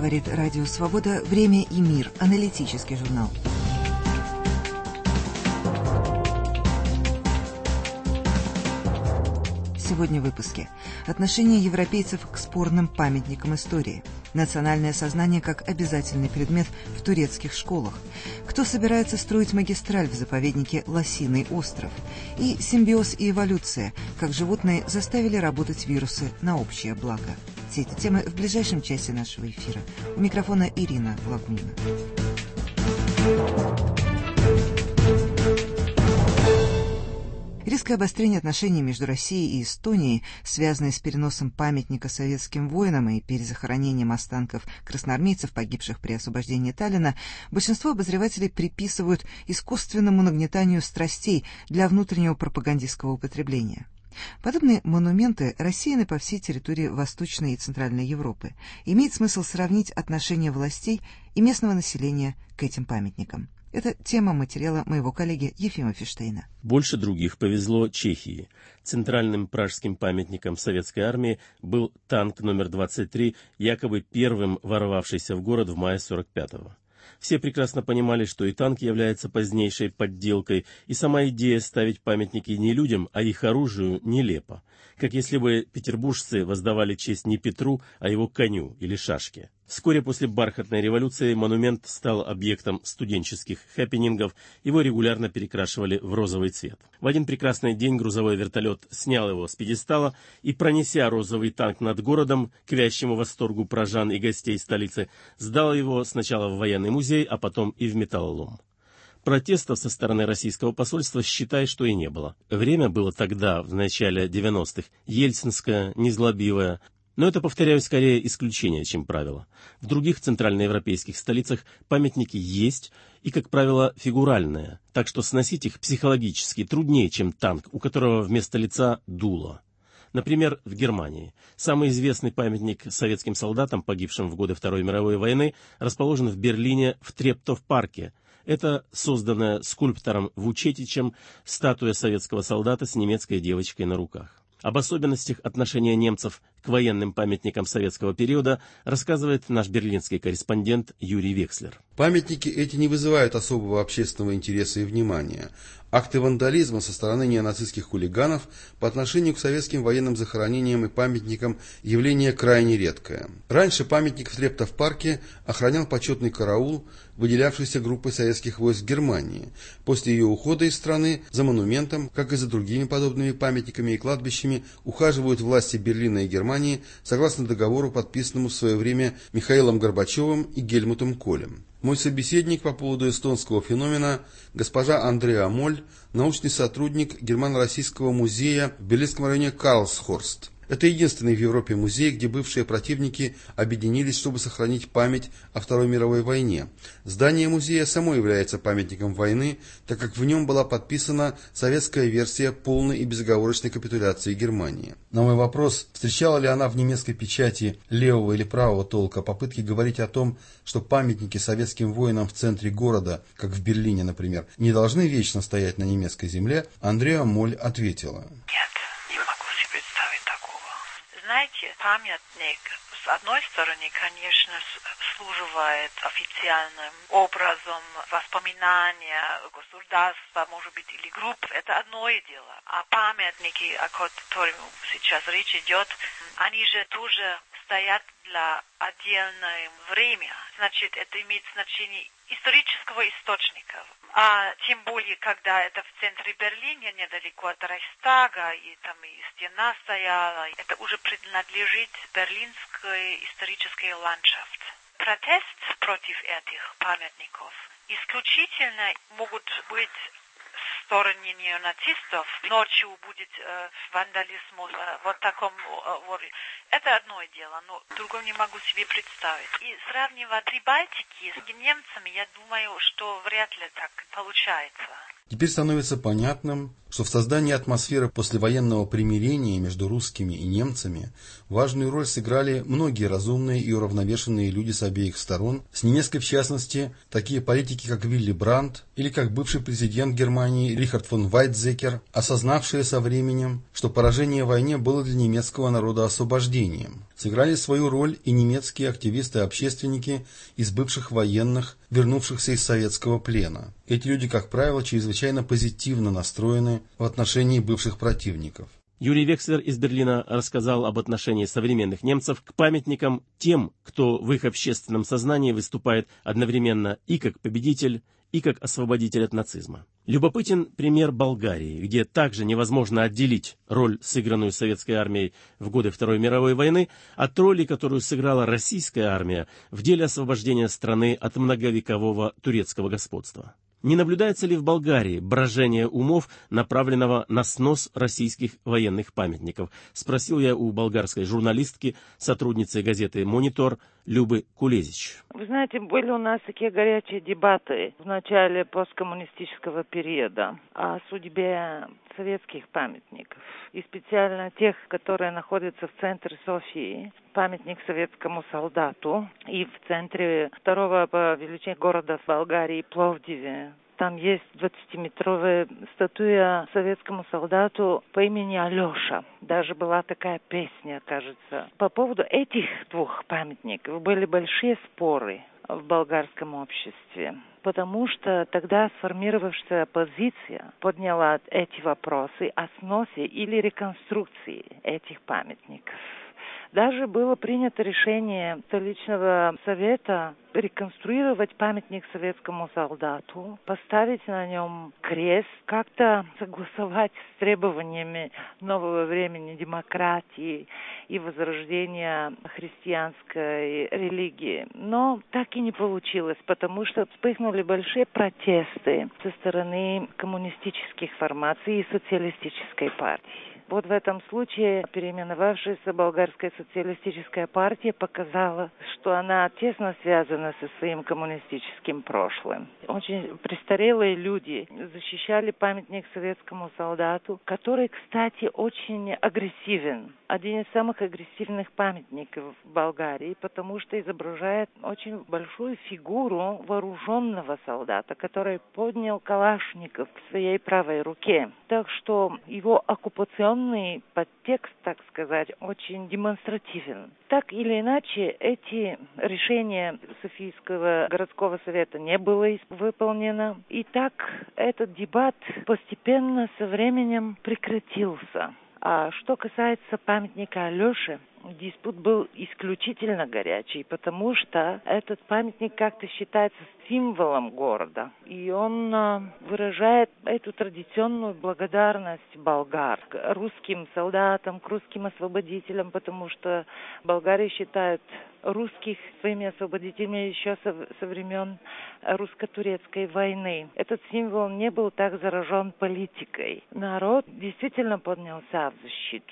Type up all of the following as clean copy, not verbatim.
говорит Радио Свобода. Время и мир. Аналитический журнал. Сегодня в выпуске. Отношение европейцев к спорным памятникам истории. Национальное сознание как обязательный предмет в турецких школах. Кто собирается строить магистраль в заповеднике Лосиный остров. И симбиоз и эволюция. Как животные заставили работать вирусы на общее благо. Все эти темы в ближайшем часе нашего эфира. У микрофона Ирина Лагунина. Резкое обострение отношений между Россией и Эстонией, связанное с переносом памятника советским воинам и перезахоронением останков красноармейцев, погибших при освобождении Таллина, большинство обозревателей приписывают искусственному нагнетанию страстей для внутреннего пропагандистского употребления. Подобные монументы рассеяны по всей территории Восточной и Центральной Европы. Имеет смысл сравнить отношение властей и местного населения к этим памятникам. Это тема материала моего коллеги Ефима Фиштейна. Больше других повезло Чехии. Центральным пражским памятником советской армии был танк номер 23, якобы первым ворвавшийся в город в мае 45-го. Все прекрасно понимали, что и танк является позднейшей подделкой, и сама идея ставить памятники не людям, а их оружию нелепа. Как если бы петербуржцы воздавали честь не Петру, а его коню или шашке. Вскоре после бархатной революции монумент стал объектом студенческих хэппенингов, его регулярно перекрашивали в розовый цвет. В один прекрасный день грузовой вертолет снял его с пьедестала и, пронеся розовый танк над городом, к вящему восторгу пражан и гостей столицы, сдал его сначала в военный музей, а потом и в металлолом. Протестов со стороны российского посольства, считай, что и не было. Время было тогда, в начале 90-х, ельцинское, незлобивое. Но это, повторяю, скорее исключение, чем правило. В других центральноевропейских столицах памятники есть и, как правило, фигуральные, так что сносить их психологически труднее, чем танк, у которого вместо лица дуло. Например, в Германии. Самый известный памятник советским солдатам, погибшим в годы Второй мировой войны, расположен в Берлине в Трептов-парке. Это созданная скульптором Вучетичем статуя советского солдата с немецкой девочкой на руках. Об особенностях отношения немцев к военным памятникам советского периода рассказывает наш берлинский корреспондент Юрий Векслер. Памятники эти не вызывают особого общественного интереса и внимания. Акты вандализма со стороны неонацистских хулиганов по отношению к советским военным захоронениям и памятникам явление крайне редкое. Раньше памятник в Трептов-парке охранял почетный караул, выделявшийся группой советских войск Германии. После ее ухода из страны за монументом, как и за другими подобными памятниками и кладбищами, ухаживают власти Берлина и Германии согласно договору, подписанному в свое время Михаилом Горбачевым и Гельмутом Колем. Мой собеседник по поводу эстонского феномена – госпожа Андреа Моль, научный сотрудник Германо-Российского музея в берлинском районе Карлсхорст. Это единственный в Европе музей, где бывшие противники объединились, чтобы сохранить память о Второй мировой войне. Здание музея само является памятником войны, так как в нем была подписана советская версия полной и безоговорочной капитуляции Германии. На мой вопрос, встречала ли она в немецкой печати левого или правого толка попытки говорить о том, что памятники советским воинам в центре города, как в Берлине, например, не должны вечно стоять на немецкой земле, Андреа Моль ответила: знаете, памятник, с одной стороны, конечно, служивает официальным образом воспоминания государства, может быть, или групп. Это одно дело. А памятники, о которых сейчас речь идет, они же тоже стоят для отдельного времени. Значит, это имеет значение исторического источника. А тем более, когда это в центре Берлина, недалеко от Рейхстага, и там и стена стояла, это уже принадлежит берлинской исторической ландшафт. Протест против этих памятников исключительно могут быть в стороне неонацистов. Ночью будет вандализм вот таком уровне. Это одно дело, но другое не могу себе представить. И сравнивать Прибалтики с немцами, я думаю, что вряд ли так получается. Теперь становится понятным, что в создании атмосферы послевоенного примирения между русскими и немцами важную роль сыграли многие разумные и уравновешенные люди с обеих сторон, с немецкой в частности, такие политики, как Вилли Брандт или как бывший президент Германии Рихард фон Вайтзекер, осознавшие со временем, что поражение в войне было для немецкого народа освобождением. Сыграли свою роль и немецкие активисты-общественники из бывших военных, вернувшихся из советского плена. Эти люди, как правило, чрезвычайно позитивно настроены в отношении бывших противников. Юрий Векслер из Берлина рассказал об отношении современных немцев к памятникам тем, кто в их общественном сознании выступает одновременно и как победитель, и как освободитель от нацизма. Любопытен пример Болгарии, где также невозможно отделить роль, сыгранную советской армией в годы Второй мировой войны, от роли, которую сыграла российская армия в деле освобождения страны от многовекового турецкого господства. Не наблюдается ли в Болгарии брожение умов, направленного на снос российских военных памятников? Спросил я у болгарской журналистки, сотрудницы газеты «Монитор» Любы Кулезич. Вы знаете, были у нас такие горячие дебаты в начале посткоммунистического периода о судьбе советских памятников. И специально тех, которые находятся в центре Софии. Памятник советскому солдату. И в центре второго по величине города в Болгарии, Пловдиве. Там есть 20-метровая статуя советскому солдату по имени Алеша. Даже была такая песня, кажется. По поводу этих двух памятников были большие споры в болгарском обществе, потому что тогда сформировавшаяся оппозиция подняла эти вопросы о сносе или реконструкции этих памятников. Даже было принято решение столичного совета реконструировать памятник советскому солдату, поставить на нем крест, как-то согласовать с требованиями нового времени демократии и возрождения христианской религии. Но так и не получилось, потому что вспыхнули большие протесты со стороны коммунистических формаций и социалистической партии. Вот в этом случае переименовавшаяся Болгарская социалистическая партия показала, что она тесно связана со своим коммунистическим прошлым. Очень престарелые люди защищали памятник советскому солдату, который, кстати, очень агрессивен. Один из самых агрессивных памятников в Болгарии, потому что изображает очень большую фигуру вооруженного солдата, который поднял калашников в своей правой руке. Так что его оккупационный подтекст, так сказать, очень демонстративен. Так или иначе, эти решения Софийского городского совета не было выполнено. И так этот дебат постепенно со временем прекратился. А что касается памятника Алёше, диспут был исключительно горячий, потому что этот памятник как-то считается символом города. И он выражает эту традиционную благодарность болгар к русским солдатам, к русским освободителям, потому что Болгария считает русских своими освободителями еще со времен русско-турецкой войны. Этот символ не был так заражен политикой. Народ действительно поднялся в защиту.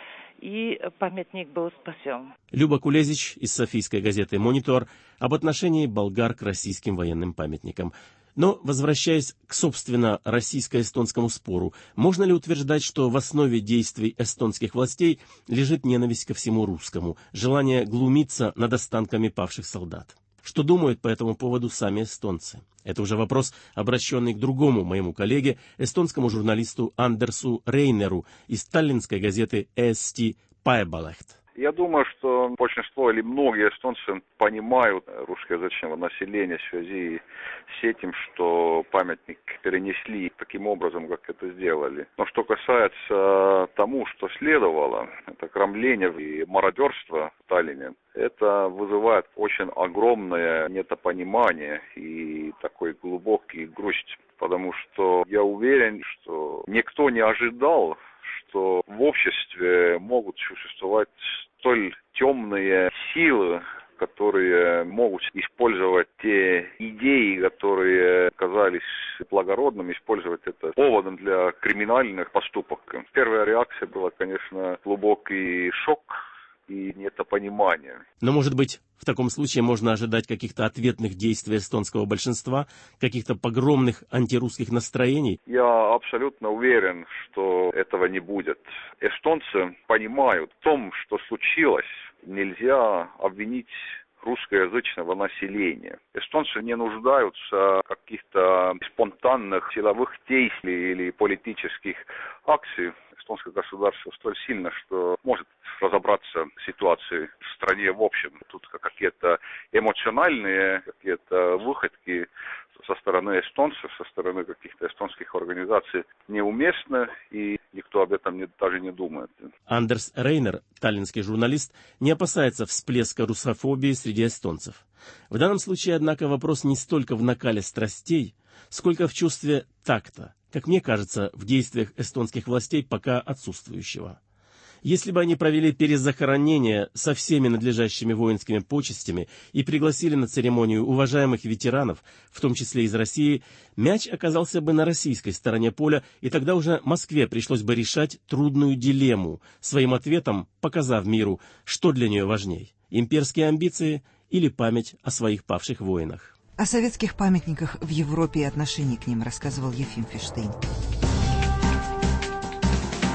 И памятник был спасен. Люба Кулезич из софийской газеты «Монитор» об отношении болгар к российским военным памятникам. Но, возвращаясь к, собственно, российско-эстонскому спору, можно ли утверждать, что в основе действий эстонских властей лежит ненависть ко всему русскому, желание глумиться над останками павших солдат? Что думают по этому поводу сами эстонцы? Это уже вопрос, обращенный к другому моему коллеге, эстонскому журналисту Андерсу Рейнеру из таллинской газеты Eesti Päevalehт. Я думаю, что большинство или многие эстонцы понимают русскоязычного населения в связи с этим, что памятник перенесли таким образом, как это сделали. Но что касается тому, что следовало, это громление и мародерство в Таллине, это вызывает очень огромное недопонимание и такой глубокий грусть, потому что я уверен, что никто не ожидал, что в обществе могут существовать столь темные силы, которые могут использовать те идеи, которые казались благородными, использовать это поводом для криминальных поступок. Первая реакция была, конечно, глубокий шок и недопонимание. Но, может быть, в таком случае можно ожидать каких-то ответных действий эстонского большинства, каких-то погромных антирусских настроений? Я абсолютно уверен, что этого не будет. Эстонцы понимают в том, что случилось, нельзя обвинить русскоязычного населения. Эстонцы не нуждаются в каких-то спонтанных силовых действий или политических акций. Эстонское государство столь сильно, что может разобраться в ситуации в стране в общем. Тут какие-то эмоциональные, какие-то выходки со стороны эстонцев, со стороны каких-то эстонских организаций неуместны, и никто об этом даже не думает. Андерс Рейнер, таллинский журналист, не опасается всплеска русофобии среди эстонцев. В данном случае, однако, вопрос не столько в накале страстей, сколько в чувстве такта, как мне кажется, в действиях эстонских властей пока отсутствующего. Если бы они провели перезахоронение со всеми надлежащими воинскими почестями и пригласили на церемонию уважаемых ветеранов, в том числе из России, мяч оказался бы на российской стороне поля, и тогда уже Москве пришлось бы решать трудную дилемму, своим ответом показав миру, что для нее важней – имперские амбиции или память о своих павших воинах. О советских памятниках в Европе и отношении к ним рассказывал Ефим Фиштейн.